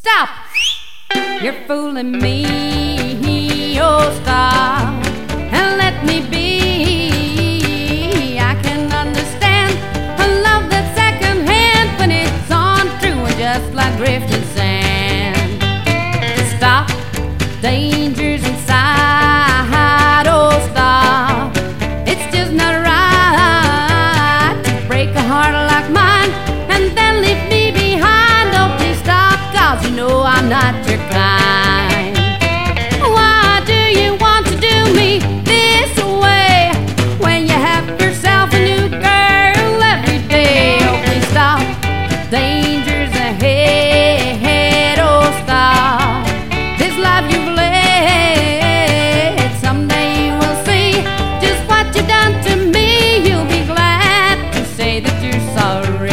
Stop! You're fooling me. Oh, stop and let me be. I can understand a love that's secondhand when it's on true and just like drifting sand. Stop, danger's inside. Oh, stop, it's just not right to break a heart like mine and then leave me behind. Oh, please stop, 'cause you know I'm not your kind. Why do you want to do me this way when you have yourself a new girl every day? Oh, please stop, danger's ahead. Oh, stop this life you've led. Someday you will see just what you've done to me. You'll be glad to say that you're sorry.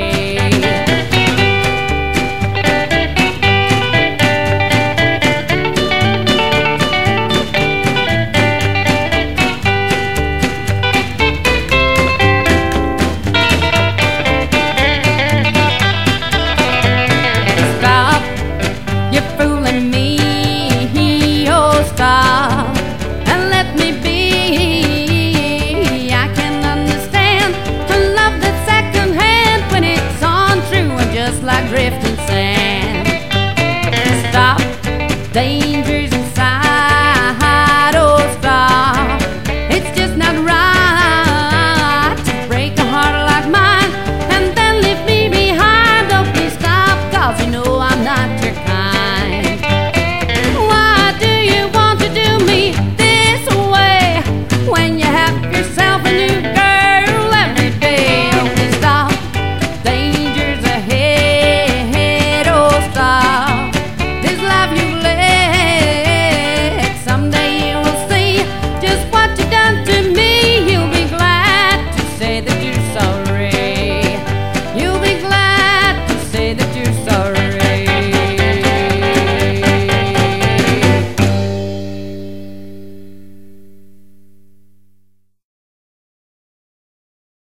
Stop, you're fooling me. Oh, stop and let me be. I can understand a love that's secondhand when it's on true and just like drifting sand. Stop, danger's inside. Oh, stop, it's just not right to break a heart like mine and then leave me behind. Oh, please stop, 'cause you know I'm not